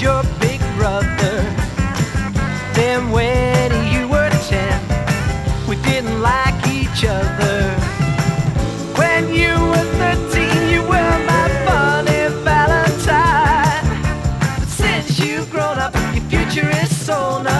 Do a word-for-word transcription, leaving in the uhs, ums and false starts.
your big brother. Then when you were ten, we didn't like each other. When you were thirteen, you were my funny valentine. But since you've grown up, your future is so nice.